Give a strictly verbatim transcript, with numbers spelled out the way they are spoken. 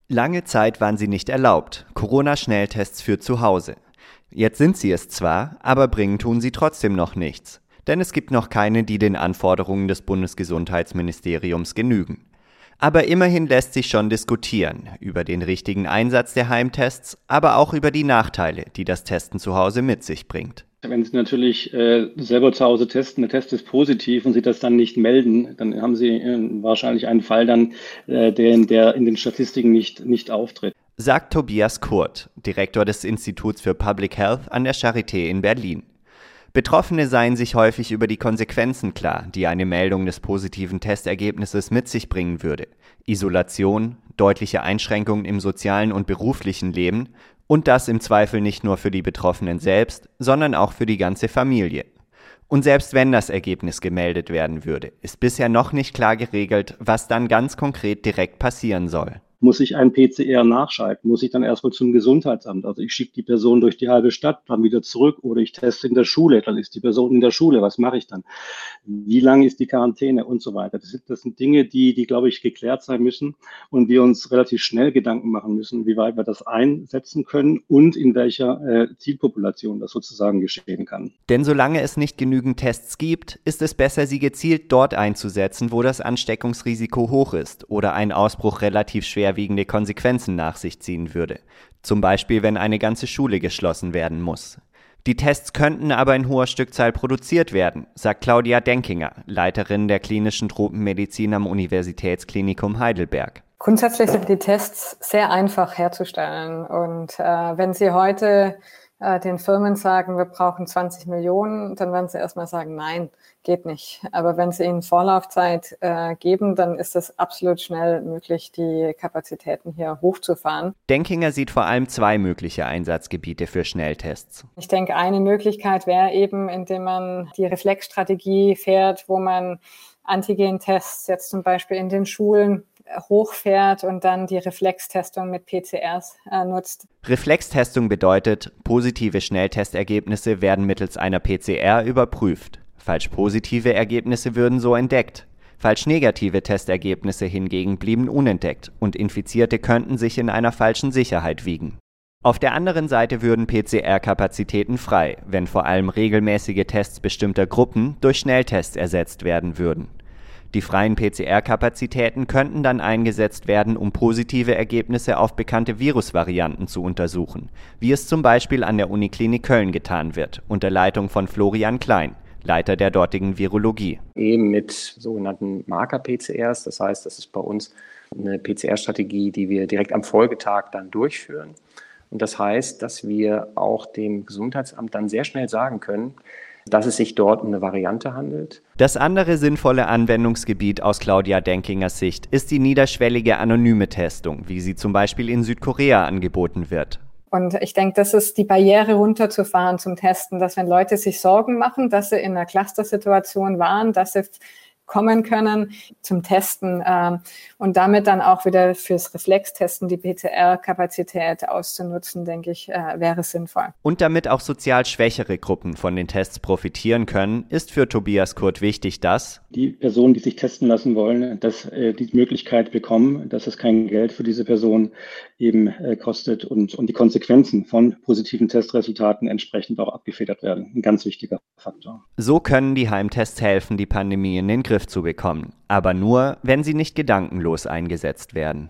Lange Zeit waren sie nicht erlaubt, Corona-Schnelltests für zu Hause. Jetzt sind sie es zwar, aber bringen tun sie trotzdem noch nichts. Denn es gibt noch keine, die den Anforderungen des Bundesgesundheitsministeriums genügen. Aber immerhin lässt sich schon diskutieren über den richtigen Einsatz der Heimtests, aber auch über die Nachteile, die das Testen zu Hause mit sich bringt. Wenn Sie natürlich äh, selber zu Hause testen, der Test ist positiv und Sie das dann nicht melden, dann haben Sie äh, wahrscheinlich einen Fall dann, äh, der, der in den Statistiken nicht, nicht auftritt. Sagt Tobias Kurt, Direktor des Instituts für Public Health an der Charité in Berlin. Betroffene seien sich häufig über die Konsequenzen klar, die eine Meldung des positiven Testergebnisses mit sich bringen würde. Isolation, deutliche Einschränkungen im sozialen und beruflichen Leben und das im Zweifel nicht nur für die Betroffenen selbst, sondern auch für die ganze Familie. Und selbst wenn das Ergebnis gemeldet werden würde, ist bisher noch nicht klar geregelt, was dann ganz konkret direkt passieren soll. Muss ich ein P C R nachschalten? Muss ich dann erstmal zum Gesundheitsamt? Also ich schicke die Person durch die halbe Stadt, dann wieder zurück oder ich teste in der Schule, dann ist die Person in der Schule. Was mache ich dann? Wie lang ist die Quarantäne und so weiter? Das sind, das sind Dinge, die, die, glaube ich, geklärt sein müssen und wir uns relativ schnell Gedanken machen müssen, wie weit wir das einsetzen können und in welcher äh, Zielpopulation das sozusagen geschehen kann. Denn solange es nicht genügend Tests gibt, ist es besser, sie gezielt dort einzusetzen, wo das Ansteckungsrisiko hoch ist oder ein Ausbruch relativ schwer schwerwiegende Konsequenzen nach sich ziehen würde. Zum Beispiel, wenn eine ganze Schule geschlossen werden muss. Die Tests könnten aber in hoher Stückzahl produziert werden, sagt Claudia Denkinger, Leiterin der klinischen Tropenmedizin am Universitätsklinikum Heidelberg. Grundsätzlich sind die Tests sehr einfach herzustellen. Und äh, wenn Sie heute äh, den Firmen sagen, wir brauchen zwanzig Millionen, dann werden sie erstmal sagen, nein, geht nicht. Aber wenn Sie ihnen Vorlaufzeit äh, geben, dann ist es absolut schnell möglich, die Kapazitäten hier hochzufahren. Denkinger sieht vor allem zwei mögliche Einsatzgebiete für Schnelltests. Ich denke, eine Möglichkeit wäre eben, indem man die Reflexstrategie fährt, wo man Antigen-Tests jetzt zum Beispiel in den Schulen hochfährt und dann die Reflextestung mit P C Rs äh, nutzt. Reflextestung bedeutet, positive Schnelltestergebnisse werden mittels einer P C R überprüft. Falsch positive Ergebnisse würden so entdeckt. Falsch negative Testergebnisse hingegen blieben unentdeckt und Infizierte könnten sich in einer falschen Sicherheit wiegen. Auf der anderen Seite würden P C R-Kapazitäten frei, wenn vor allem regelmäßige Tests bestimmter Gruppen durch Schnelltests ersetzt werden würden. Die freien P C R-Kapazitäten könnten dann eingesetzt werden, um positive Ergebnisse auf bekannte Virusvarianten zu untersuchen, wie es zum Beispiel an der Uniklinik Köln getan wird, unter Leitung von Florian Klein, Leiter der dortigen Virologie. Eben mit sogenannten Marker-P C Rs, das heißt, das ist bei uns eine P C R-Strategie, die wir direkt am Folgetag dann durchführen. Und das heißt, dass wir auch dem Gesundheitsamt dann sehr schnell sagen können, dass es sich dort um eine Variante handelt. Das andere sinnvolle Anwendungsgebiet aus Claudia Denkingers Sicht ist die niederschwellige anonyme Testung, wie sie zum Beispiel in Südkorea angeboten wird. Und ich denke, das ist die Barriere runterzufahren zum Testen, dass wenn Leute sich Sorgen machen, dass sie in einer Cluster-Situation waren, dass sie kommen können zum Testen ähm, und damit dann auch wieder fürs Reflextesten die P C R-Kapazität auszunutzen, denke ich, äh, wäre sinnvoll. Und damit auch sozial schwächere Gruppen von den Tests profitieren können, ist für Tobias Kurt wichtig, dass die Personen, die sich testen lassen wollen, dass äh, die Möglichkeit bekommen, dass es kein Geld für diese Person eben äh, kostet und, und die Konsequenzen von positiven Testresultaten entsprechend auch abgefedert werden. Ein ganz wichtiger Faktor. So können die Heimtests helfen, die Pandemie in den Griff zu bekommen. Aber nur, wenn sie nicht gedankenlos eingesetzt werden.